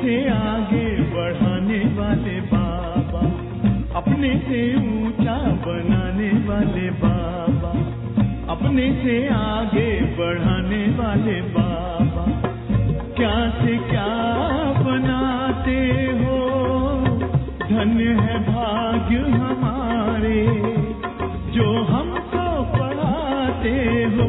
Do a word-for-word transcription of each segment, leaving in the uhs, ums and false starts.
से आगे बढ़ाने वाले बाबा, अपने से ऊंचा बनाने वाले बाबा, अपने से आगे बढ़ाने वाले बाबा, क्या से क्या बनाते हो, धन्य है भाग्य हमारे जो हमको पढ़ाते हो,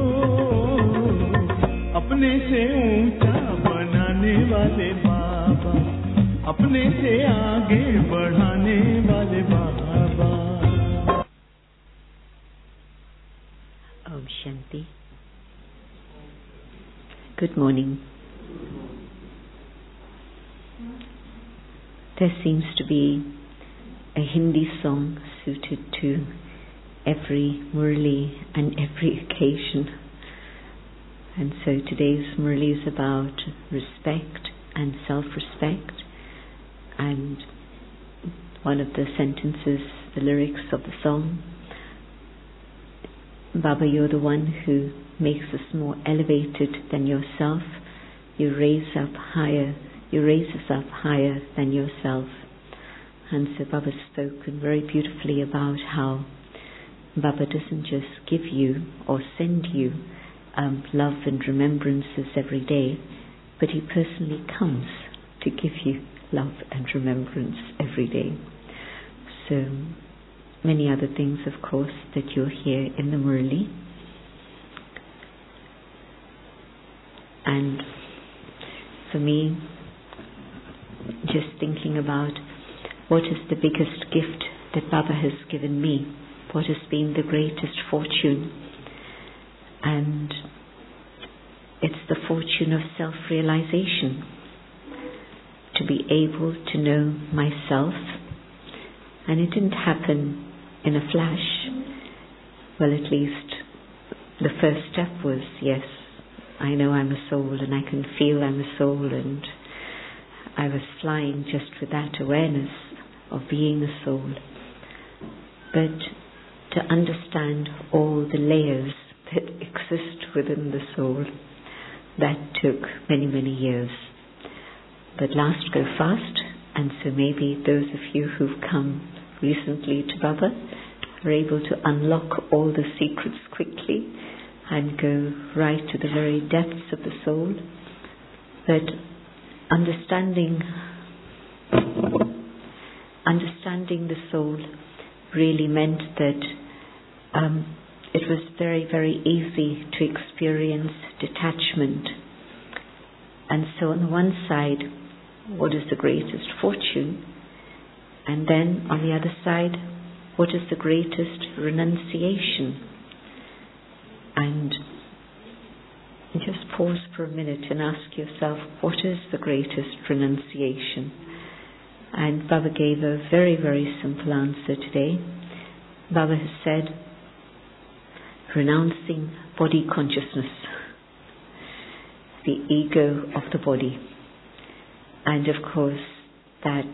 अपने से ऊंचा बनाने वाले बाबा, अपने से आगे बढ़ाने वाले बाबा। Om Shanti. Good morning. There seems to be a Hindi song suited to every murli and every occasion. And so today's murli is about respect and self-respect. And one of the sentences, the lyrics of the song, Baba, you're the one who makes us more elevated than yourself. You raise up higher, you raise us up higher than yourself. And so Baba spoken very beautifully about how Baba doesn't just give you or send you um, love and remembrances every day, but he personally comes to give you love and remembrance every day. So many other things, of course, that you'll hear in the Murli. And for me, just thinking about what is the biggest gift that Baba has given me, what has been the greatest fortune, and it's the fortune of self-realization, to be able to know myself. And it didn't happen in a flash. Well, at least the first step was, yes, I know I'm a soul and I can feel I'm a soul, and I was flying just with that awareness of being a soul. But to understand all the layers that exist within the soul, that took many, many years. But last go fast, and so maybe those of you who've come recently to Baba are able to unlock all the secrets quickly and go right to the very depths of the soul. But understanding understanding the soul really meant that um, it was very, very easy to experience detachment. And so on the one side, what is the greatest fortune? And then on the other side, what is the greatest renunciation? And just pause for a minute and ask yourself, what is the greatest renunciation? And Baba gave a very, very simple answer today. Baba has said, renouncing body consciousness, the ego of the body. And of course, that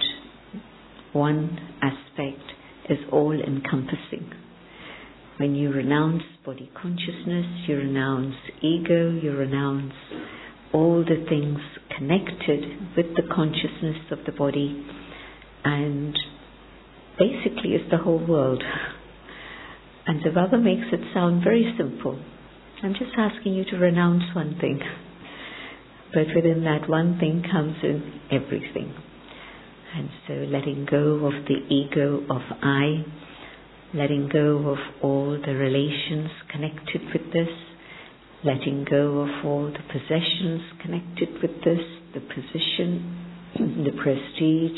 one aspect is all-encompassing. When you renounce body consciousness, you renounce ego, you renounce all the things connected with the consciousness of the body, and basically it's the whole world. And so Baba makes it sound very simple. I'm just asking you to renounce one thing. But within that one thing comes in everything. And so letting go of the ego of I, letting go of all the relations connected with this, letting go of all the possessions connected with this, the position, the prestige,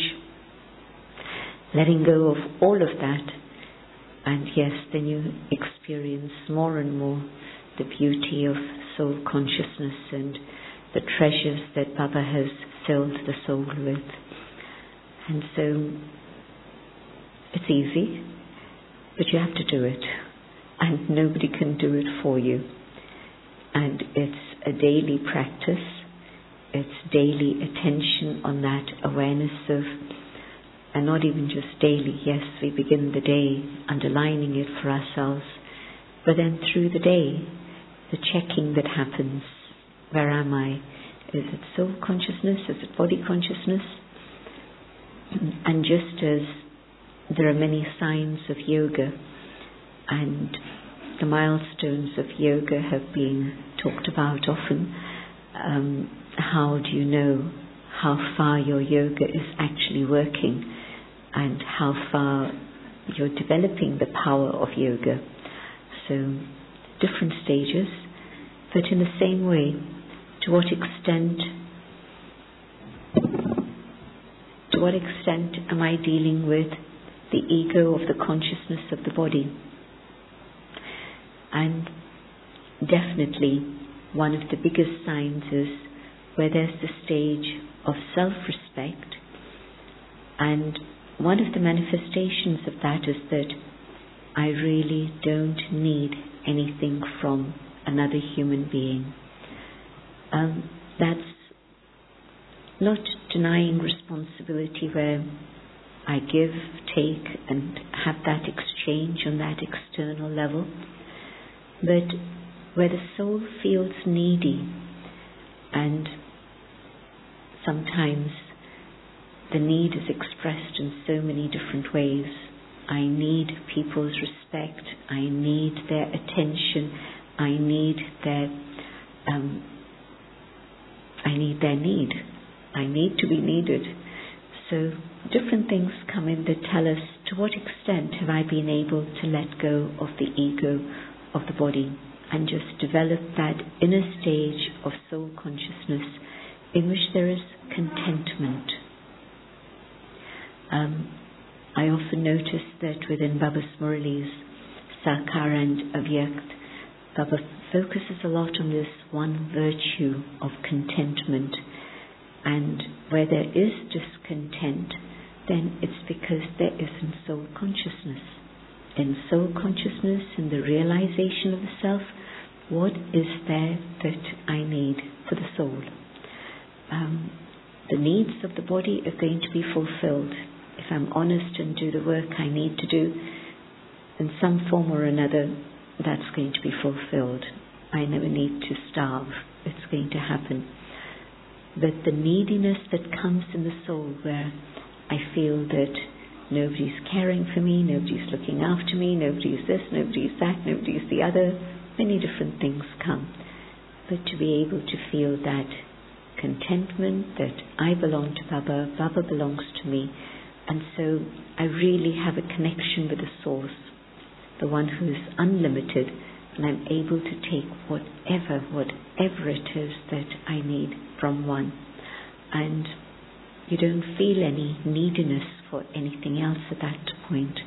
letting go of all of that. And yes, then you experience more and more the beauty of soul consciousness and the treasures that Baba has filled the soul with. And so it's easy, but you have to do it, and nobody can do it for you. And it's a daily practice, it's daily attention on that awareness of, and not even just daily, yes, we begin the day underlining it for ourselves, but then through the day, the checking that happens, where am I? Is it soul consciousness? Is it body consciousness? And just as there are many signs of yoga, and the milestones of yoga have been talked about often, um, how do you know how far your yoga is actually working and how far you're developing the power of yoga? So, different stages, but in the same way, to what extent to what extent am I dealing with the ego of the consciousness of the body? And definitely one of the biggest signs is where there's the stage of self-respect, and one of the manifestations of that is that I really don't need anything from another human being. Um, that's not denying responsibility where I give, take, and have that exchange on that external level, but where the soul feels needy, and sometimes the need is expressed in so many different ways. I need people's respect, I need their attention, I need their um, I need their need. I need to be needed. So different things come in that tell us to what extent have I been able to let go of the ego of the body and just develop that inner stage of soul consciousness in which there is contentment. Um, I often notice that within Baba's Murali's Sakar and Avyakt, Baba focuses a lot on this one virtue of contentment, and where there is discontent, then it's because there isn't soul consciousness. In soul consciousness, in the realization of the self, what is there that I need for the soul? Um, the needs of the body are going to be fulfilled. If I'm honest and do the work I need to do, in some form or another, that's going to be fulfilled. I never need to starve. It's going to happen. But the neediness that comes in the soul, where I feel that nobody's caring for me, nobody's looking after me, nobody's this, nobody's that, nobody's the other, many different things come. But to be able to feel that contentment, that I belong to Baba, Baba belongs to me, and so I really have a connection with the source, the one who is unlimited, and I'm able to take whatever, whatever it is that I need from one. And you don't feel any neediness for anything else at that point.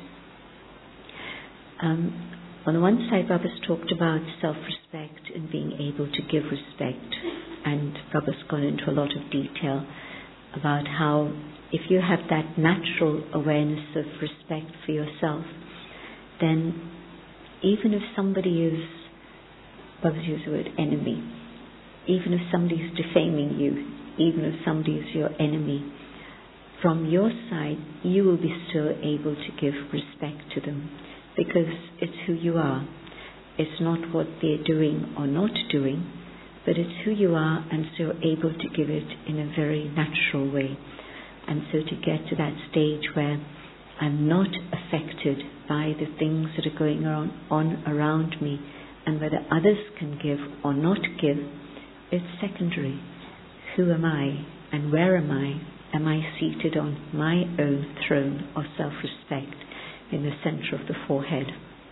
Um, on the one side, Baba's talked about self-respect and being able to give respect, and Baba's gone into a lot of detail about how if you have that natural awareness of respect for yourself, then even if somebody is, Baba's used the word enemy, even if somebody is defaming you, even if somebody is your enemy, from your side you will be still able to give respect to them, because it's who you are. It's not what they're doing or not doing, but it's who you are, and so you're able to give it in a very natural way. And so to get to that stage where I'm not affected by the things that are going on, on around me, and whether others can give or not give, it's secondary. Who am I and where am I? Am I seated on my own throne of self-respect in the center of the forehead?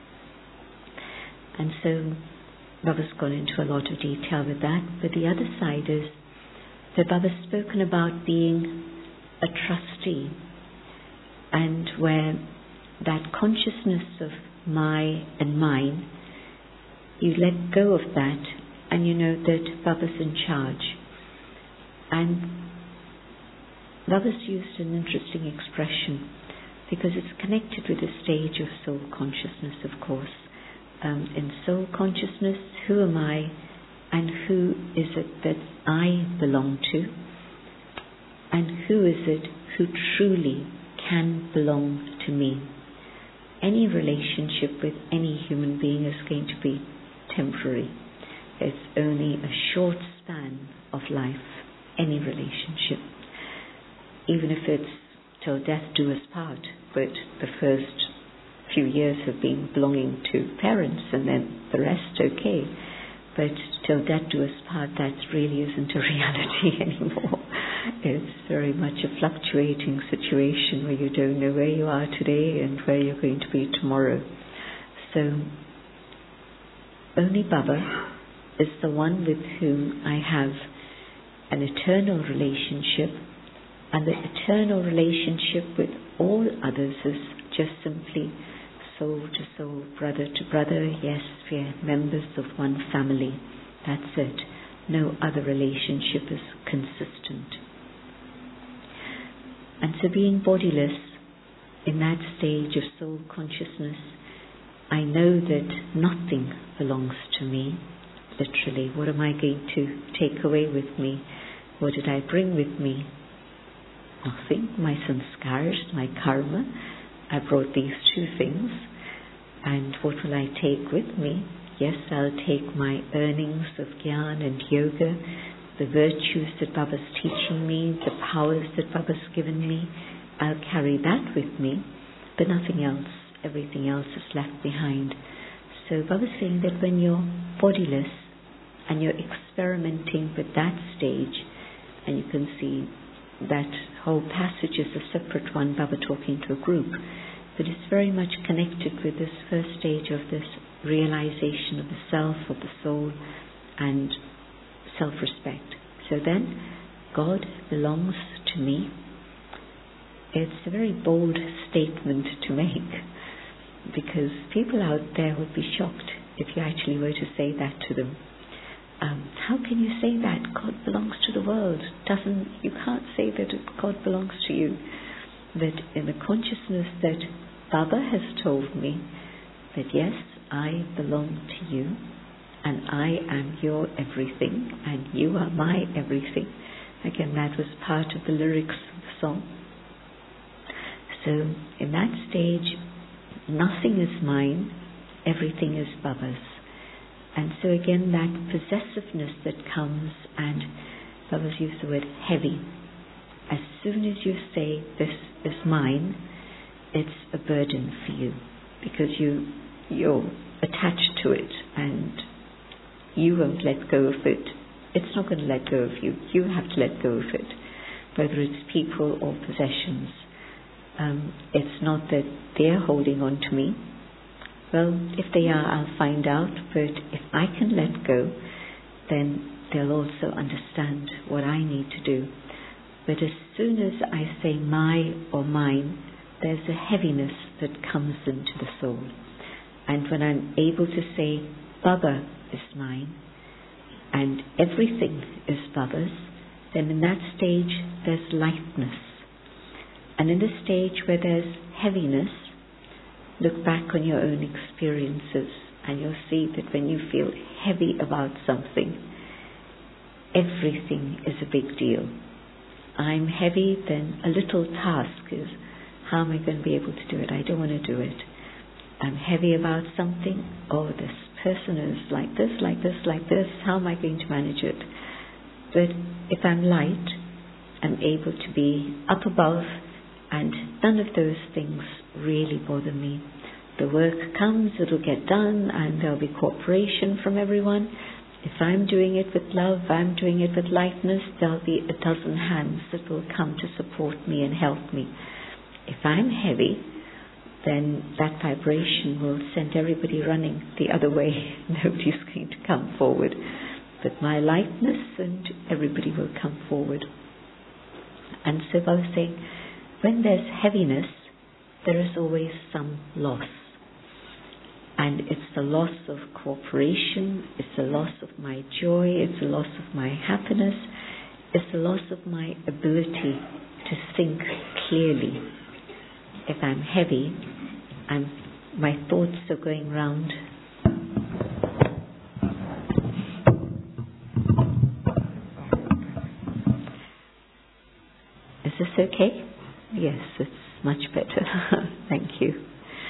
And so Baba's gone into a lot of detail with that, but the other side is that Baba's spoken about being a trustee, and where that consciousness of my and mine, you let go of that and you know that Baba's in charge. And Baba's used an interesting expression because it's connected with the stage of soul consciousness, of course. Um, in soul consciousness, who am I and who is it that I belong to? And who is it who truly can belong to me? Any relationship with any human being is going to be temporary. It's only a short span of life. any relationship, even if it's till death do us part, but the first few years have been belonging to parents and then the rest okay, but till death do us part, that really isn't a reality anymore. It's very much a fluctuating situation where you don't know where you are today and where you're going to be tomorrow. So only Baba is the one with whom I have an eternal relationship, and the eternal relationship with all others is just simply soul to soul, brother to brother. Yes, we are members of one family. That's it. No other relationship is consistent. And so being bodiless in that stage of soul consciousness, I know that nothing belongs to me. Literally, what am I going to take away with me? What did I bring with me? Nothing. My sanskars, my karma. I brought these two things. And what will I take with me? Yes, I'll take my earnings of Gyan and Yoga, the virtues that Baba's teaching me, the powers that Baba's given me. I'll carry that with me, but nothing else. Everything else is left behind. So Baba's saying that when you're bodiless and you're experimenting with that stage, and you can see that whole passage is a separate one, Baba talking to a group, but it's very much connected with this first stage of this realization of the self, of the soul, and self-respect. So then, God belongs to me. It's a very bold statement to make, because people out there would be shocked if you actually were to say that to them. Um, how can you say that? God belongs to the world. Doesn't you can't say that God belongs to you. That in the consciousness that Baba has told me that yes, I belong to you, and I am your everything, and you are my everything. Again, that was part of the lyrics of the song. So in that stage, nothing is mine, everything is Baba's. And so again, that possessiveness that comes, and Baba's used the word heavy. As soon as you say, this is mine, it's a burden for you, because you, you're attached to it, and you won't let go of it. It's not going to let go of you. You have to let go of it, whether it's people or possessions. Um, it's not that they're holding on to me. Well, if they are, I'll find out, but if I can let go, then they'll also understand what I need to do. But as soon as I say my or mine, there's a heaviness that comes into the soul. And when I'm able to say, Baba is mine, and everything is Baba's, then in that stage there's lightness. And in the stage where there's heaviness, look back on your own experiences, and you'll see that when you feel heavy about something, everything is a big deal. I'm heavy, then a little task is, how am I going to be able to do it? I don't want to do it. I'm heavy about something, oh, this person is like this, like this, like this, how am I going to manage it? But if I'm light, I'm able to be up above, and none of those things really bother me. The work comes, it'll get done, and there'll be cooperation from everyone. If I'm doing it with love, I'm doing it with lightness, there'll be a dozen hands that will come to support me and help me. If I'm heavy, then that vibration will send everybody running the other way. Nobody's going to come forward. But my lightness, and everybody will come forward. And so I was saying, when there's heaviness, there is always some loss. And it's the loss of cooperation, it's the loss of my joy, it's the loss of my happiness, it's the loss of my ability to think clearly. If I'm heavy, I'm, my thoughts are going round. Is this okay? Yes, it's much better. Thank you.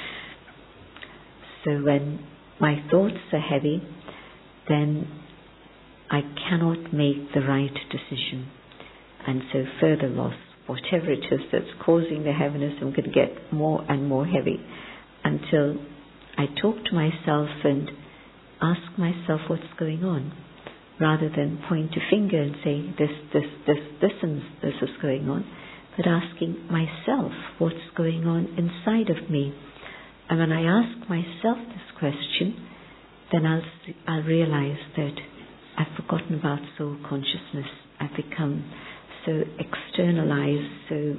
So when my thoughts are heavy, then I cannot make the right decision. And so further loss, whatever it is that's causing the heaviness, I'm going to get more and more heavy until I talk to myself and ask myself what's going on, rather than point a finger and say this, this, this, this and this is going on, but asking myself what's going on inside of me. And when I ask myself this question, then I'll, I'll realize that I've forgotten about soul consciousness. I've become so externalized, so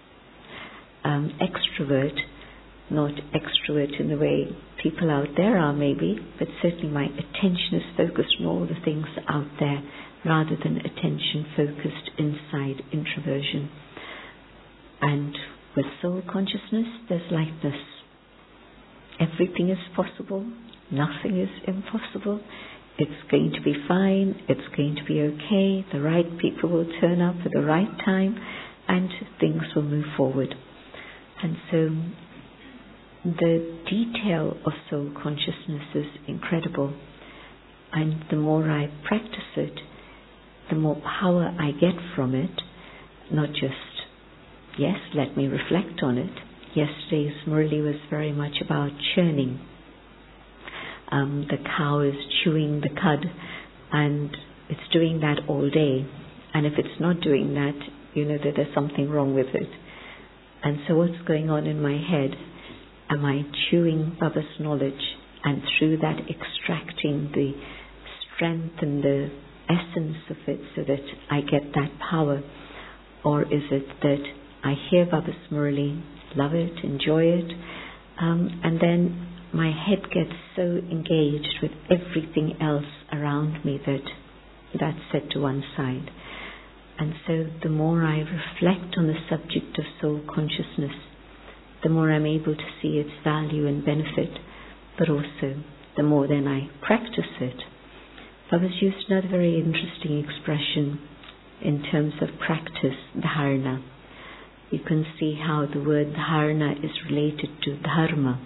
um, extrovert, not extrovert in the way people out there are maybe, but certainly my attention is focused on all the things out there rather than attention focused inside, introversion. And with soul consciousness, there's lightness. Everything is possible. Nothing is impossible. It's going to be fine. It's going to be okay. The right people will turn up at the right time and things will move forward. And so the detail of soul consciousness is incredible. And the more I practice it, the more power I get from it. Not just, yes, let me reflect on it. Yesterday's Murli was very much about churning. Um, the cow is chewing the cud, and it's doing that all day. And if it's not doing that, you know that there's something wrong with it. And so what's going on in my head? Am I chewing Baba's knowledge and through that extracting the strength and the essence of it so that I get that power? Or is it that I hear Baba's Murli, love it, enjoy it, um, and then my head gets so engaged with everything else around me that that's set to one side. And so the more I reflect on the subject of soul consciousness, the more I'm able to see its value and benefit, but also the more then I practice it. Baba's used another very interesting expression in terms of practice, dharana. You can see how the word dharana is related to dharma.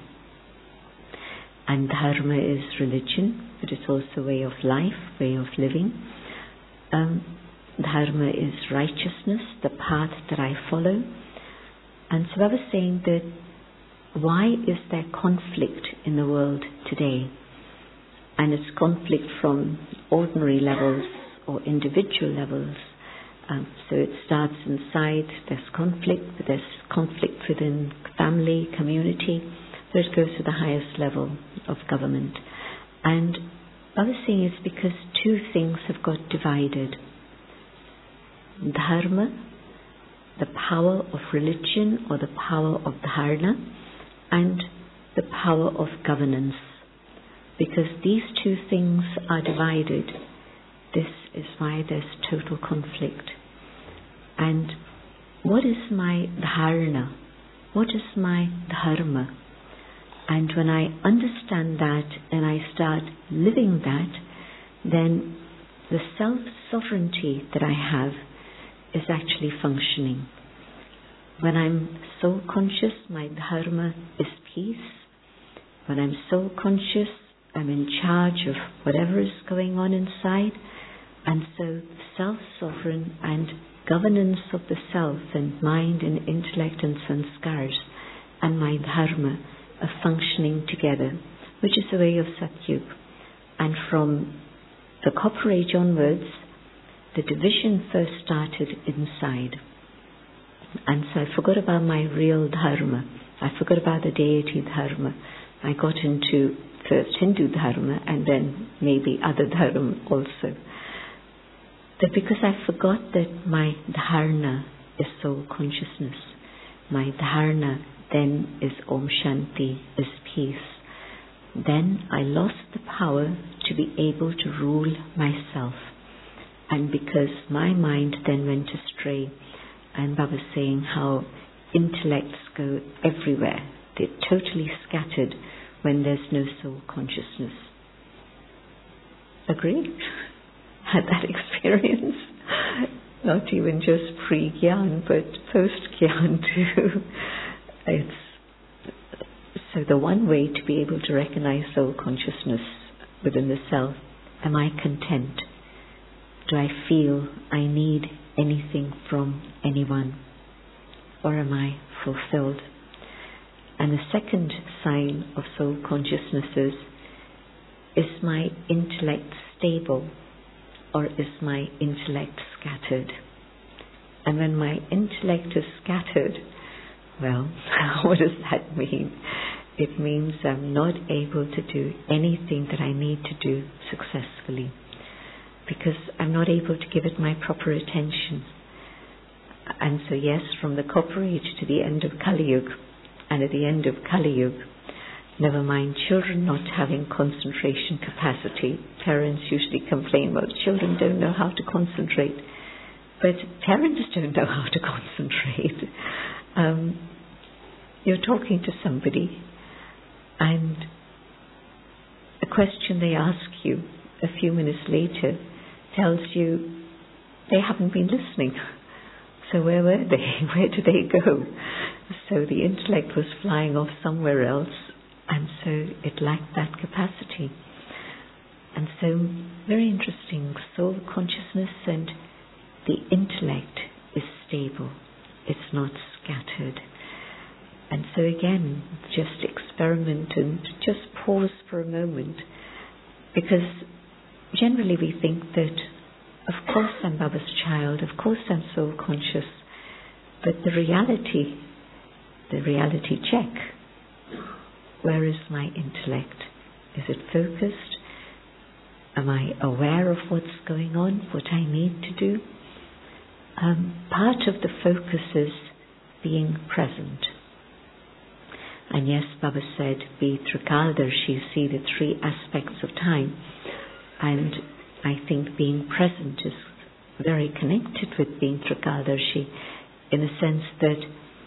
And dharma is religion, but it's also a way of life, way of living. Um, dharma is righteousness, the path that I follow. And so I was saying that why is there conflict in the world today? And it's conflict from ordinary levels or individual levels. Um, so it starts inside, there's conflict, but there's conflict within family, community, but it goes to the highest level of government. And I was saying it's because two things have got divided. Dharma, the power of religion or the power of dharana, and the power of governance. Because these two things are divided, this is why there's total conflict. And what is my dharana? What is my dharma? And when I understand that and I start living that, then the self-sovereignty that I have is actually functioning. When I'm soul conscious, my dharma is peace. When I'm soul conscious, I'm in charge of whatever is going on inside. And so self-sovereign and governance of the self and mind and intellect and sanskars and my dharma are functioning together, which is the way of Satyug. And from the Copper Age onwards, the division first started inside. And so I forgot about my real dharma. I forgot about the deity dharma. I got into first Hindu dharma and then maybe other dharma also. But because I forgot that my dharana is soul consciousness, my dharana then is Om Shanti, is peace, then I lost the power to be able to rule myself. And because my mind then went astray, and Baba's saying how intellects go everywhere, they're totally scattered when there's no soul consciousness. Agree? Had that experience? Not even just pre-Gyan, but post-Gyan too. It's, so the one way to be able to recognize soul consciousness within the self, am I content? Do I feel I need anything from anyone? Or am I fulfilled? And the second sign of soul consciousnesses is my intellect stable or is my intellect scattered? And when my intellect is scattered, well, what does that mean? It means I'm not able to do anything that I need to do successfully because I'm not able to give it my proper attention. And so yes, from the Copper Age to the end of Kali Yuga, and at the end of Kali Yuga, never mind children not having concentration capacity. Parents usually complain, well, children don't know how to concentrate. But parents don't know how to concentrate. Um, you're talking to somebody and the question they ask you a few minutes later tells you they haven't been listening. So where were they? Where did they go? So the intellect was flying off somewhere else, and so it lacked that capacity. And so, very interesting, soul consciousness and the intellect is stable. It's not scattered. And so again, just experiment and just pause for a moment, because generally we think that of course I'm Baba's child, of course I'm soul conscious, but the reality, the reality check, where is my intellect? Is it focused? Am I aware of what's going on, what I need to do? Um, part of the focus is being present. And yes, Baba said, be Trikaldarshi, see the three aspects of time. And I think being present is very connected with being Trikaldarshi, in the sense that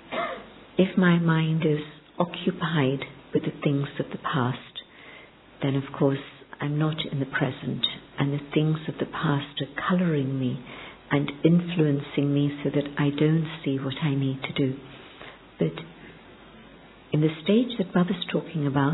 if my mind is occupied with the things of the past, then of course I'm not in the present, and the things of the past are colouring me and influencing me so that I don't see what I need to do. But in the stage that Baba's talking about,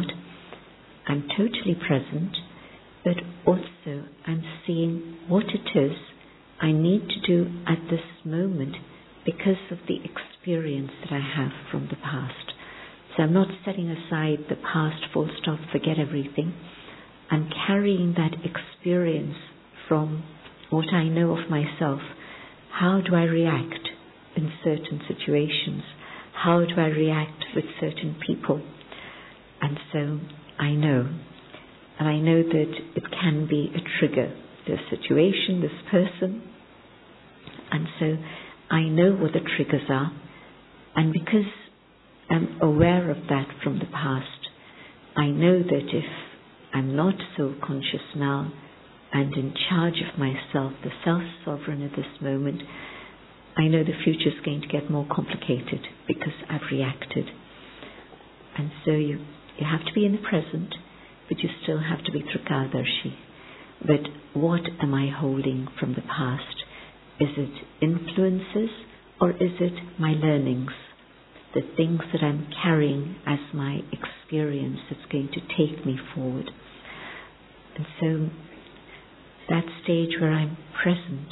I'm totally present, but also I'm seeing what it is I need to do at this moment because of the experience that I have from the past. So I'm not setting aside the past, full stop, forget everything. I'm carrying that experience from what I know of myself. How do I react in certain situations? How do I react with certain people? And so I know. And I know that it can be a trigger, this situation, this person. And so I know what the triggers are. And because I'm aware of that from the past, I know that if I'm not so conscious now and in charge of myself, the self-sovereign at this moment, I know the future is going to get more complicated because I've reacted. And so you, you have to be in the present, but you still have to be Trikaldarshi. But what am I holding from the past? Is it influences or is it my learnings? The things that I'm carrying as my experience that's going to take me forward. And so that stage where I'm present,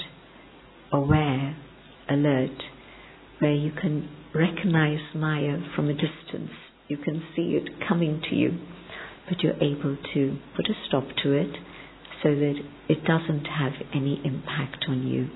aware, alert, where you can recognize Maya from a distance. You can see it coming to you, but you're able to put a stop to it so that it doesn't have any impact on you.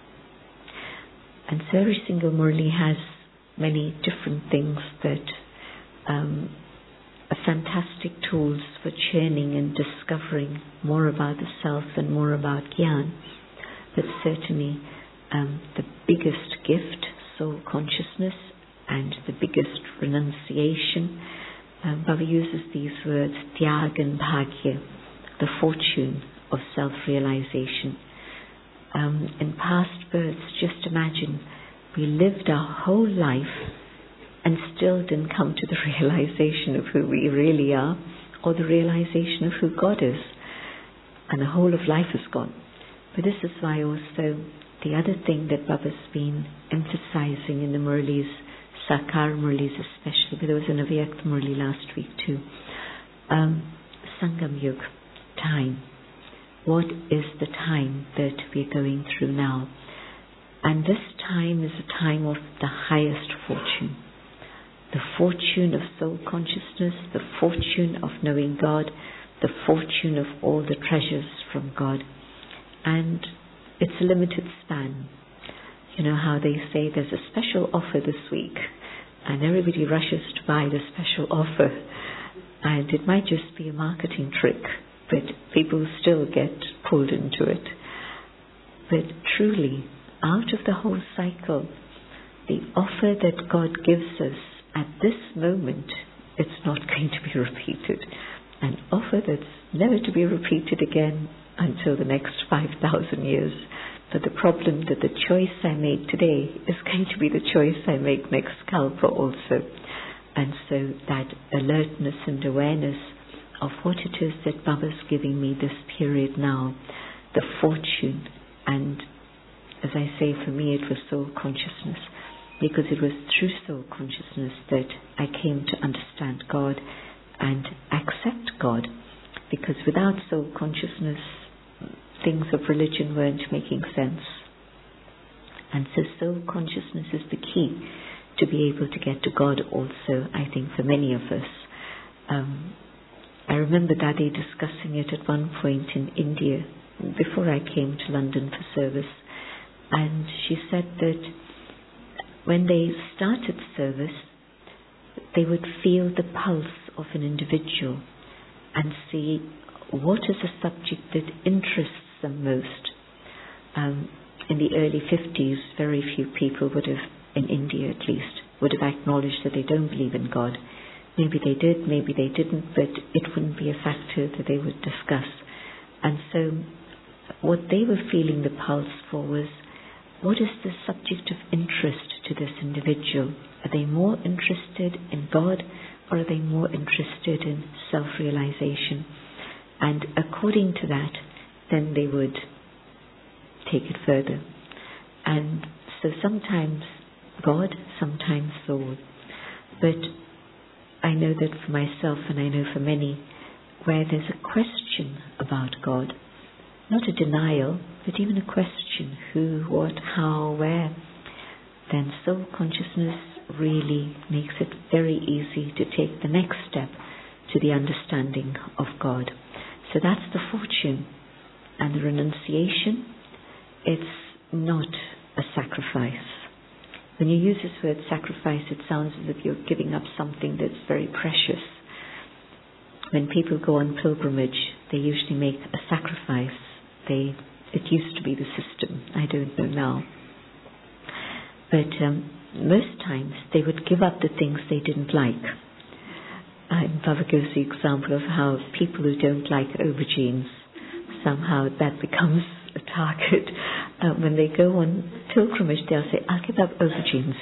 And so every single Murli has many different things that um, are fantastic tools for churning and discovering more about the self and more about Gyan. But certainly um, the biggest gift, soul consciousness, and the biggest renunciation, um, Baba uses these words, Tyag and Bhagya, the fortune of self-realization. Um, in past births, just imagine, we lived our whole life and still didn't come to the realization of who we really are or the realization of who God is. And the whole of life is gone. But this is why also the other thing that Baba's been emphasizing in the Murlis, Sakar Murlis especially, but there was an Avyakt Murli last week too, um, Sangam Yug, time. What is the time that we're going through now? And this time is a time of the highest fortune. The fortune of soul consciousness, the fortune of knowing God, the fortune of all the treasures from God. And it's a limited span. You know how they say there's a special offer this week, and everybody rushes to buy the special offer. And it might just be a marketing trick, but people still get pulled into it. But truly, out of the whole cycle, the offer that God gives us at this moment, it's not going to be repeated. An offer that's never to be repeated again until the next five thousand years. But the problem that the choice I make today is going to be the choice I make next kalpa also. And so that alertness and awareness of what it is that Baba's giving me this period now, the fortune, and as I say, for me it was soul consciousness, because it was through soul consciousness that I came to understand God and accept God, because without soul consciousness things of religion weren't making sense. And so soul consciousness is the key to be able to get to God also, I think, for many of us. Um, I remember Dadi discussing it at one point in India before I came to London for service, and she said that when they started service, they would feel the pulse of an individual and see what is a subject that interests them most. Um, in the early fifties, very few people would have, in India at least, would have acknowledged that they don't believe in God. Maybe they did, maybe they didn't, but it wouldn't be a factor that they would discuss. And so what they were feeling the pulse for was, what is the subject of interest to this individual? Are they more interested in God, or are they more interested in self-realization? And according to that, then they would take it further. And so sometimes God, sometimes soul. But I know that for myself, and I know for many, where there's a question about God, not a denial, but even a question, who, what, how, where, then soul consciousness really makes it very easy to take the next step to the understanding of God. So that's the fortune. And the renunciation, it's not a sacrifice. When you use this word sacrifice, it sounds as if you're giving up something that's very precious. When people go on pilgrimage, they usually make a sacrifice. They, it used to be the system. I don't know now. But um, most times they would give up the things they didn't like. And Baba gives the example of how people who don't like aubergines, somehow that becomes a target. Uh, when they go on pilgrimage, they'll say, I'll give up aubergines.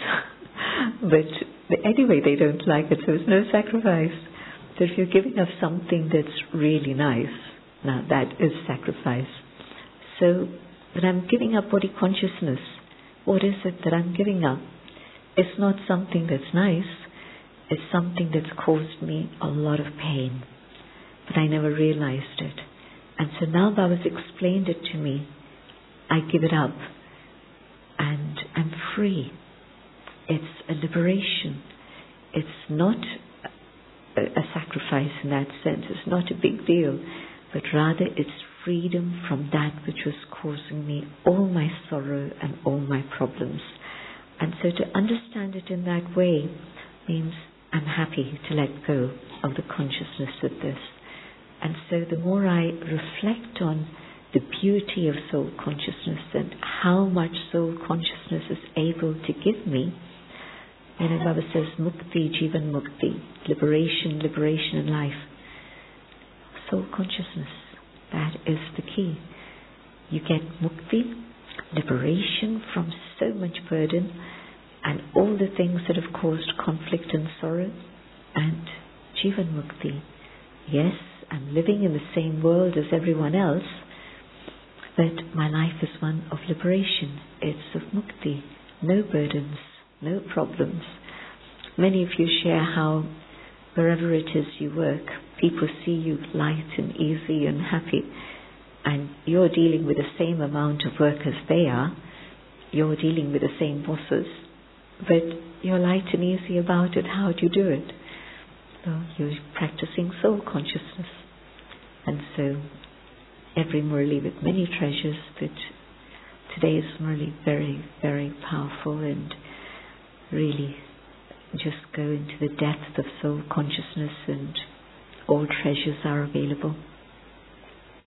but anyway, they don't like it, so it's no sacrifice. So if you're giving up something that's really nice, now that is sacrifice. So when I'm giving up body consciousness, what is it that I'm giving up? It's not something that's nice. It's something that's caused me a lot of pain. But I never realized it. And so now Baba's explained it to me. I give it up. And I'm free. It's a liberation. It's not a, a sacrifice in that sense. It's not a big deal. But rather it's freedom from that which was causing me all my sorrow and all my problems. And so to understand it in that way means I'm happy to let go of the consciousness of this. And so the more I reflect on the beauty of soul consciousness and how much soul consciousness is able to give me, you know, Baba says, Mukti, Jivan Mukti, liberation, liberation in life. Soul consciousness, that is the key. You get Mukti, liberation from so much burden and all the things that have caused conflict and sorrow, and Jivan Mukti. Yes, I'm living in the same world as everyone else, but my life is one of liberation. It's of Mukti, no burdens, no problems. Many of you share how wherever it is you work, people see you light and easy and happy, and you're dealing with the same amount of work as they are, you're dealing with the same bosses, but you're light and easy about it. How do you do it? So you're practicing soul consciousness. And so every Murli with many treasures, but today's Murli very, very powerful, and really just go into the depth of soul consciousness, and all treasures are available.